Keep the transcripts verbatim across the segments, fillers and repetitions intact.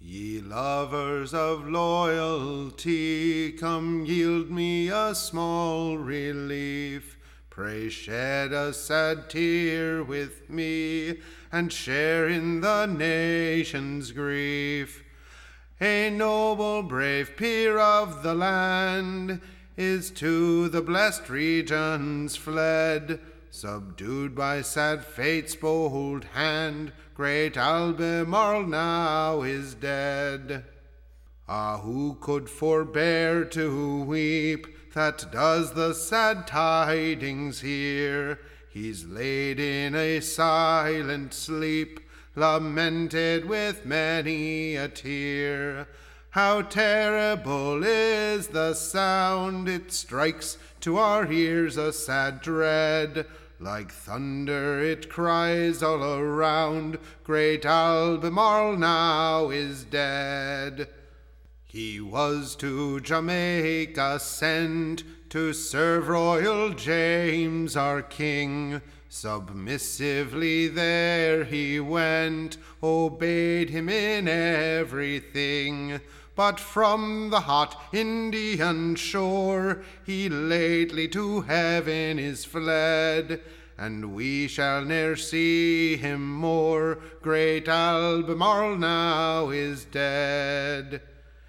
Ye lovers of loyalty, come yield me a small relief. Pray shed a sad tear with me, and share in the nation's grief. A noble brave peer of the land is to the blest regions fled, subdued by sad fate's bold hand. Great Albemarle now is dead. Ah, who could forbear to weep that does the sad tidings hear? He's laid in a silent sleep, lamented with many a tear. How terrible is the sound! It strikes to our ears a sad dread. Like thunder it cries all around, great Albemarle now is dead. He was to Jamaica sent to serve royal James our king. Submissively there he went, obeyed him in everything. But from the hot Indian shore he lately to heaven is fled, and we shall ne'er see him more. Great Albemarle now is dead.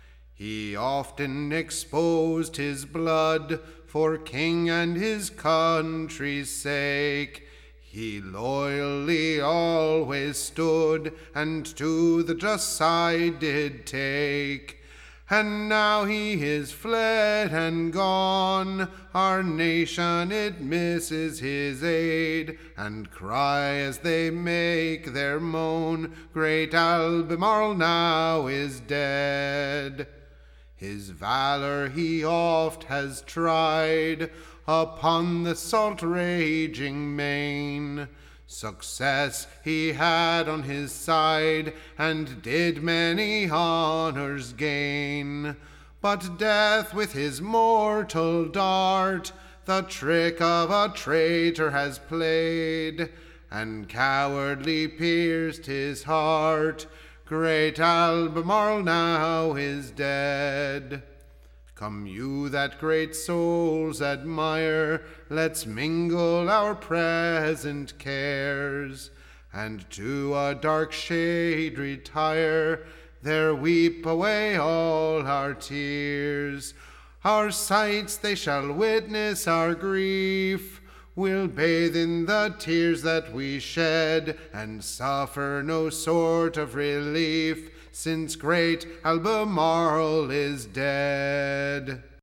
He often exposed his blood for king and his country's sake. He loyally always stood, and to the just side did take. And now he is fled and gone, our nation it misses his aid, and cry as they make their moan, great Albemarle now is dead. His valor he oft has tried upon the salt raging main. Success he had on his side, and did many honors gain. But death with his mortal dart the trick of a traitor has played, and cowardly pierced his heart. Great Albemarle now is dead. Come you that great souls admire, let's mingle our present cares, and to a dark shade retire, there weep away all our tears. Our sights they shall witness our grief, we'll bathe in the tears that we shed, and suffer no sort of relief, since great Albemarle is dead.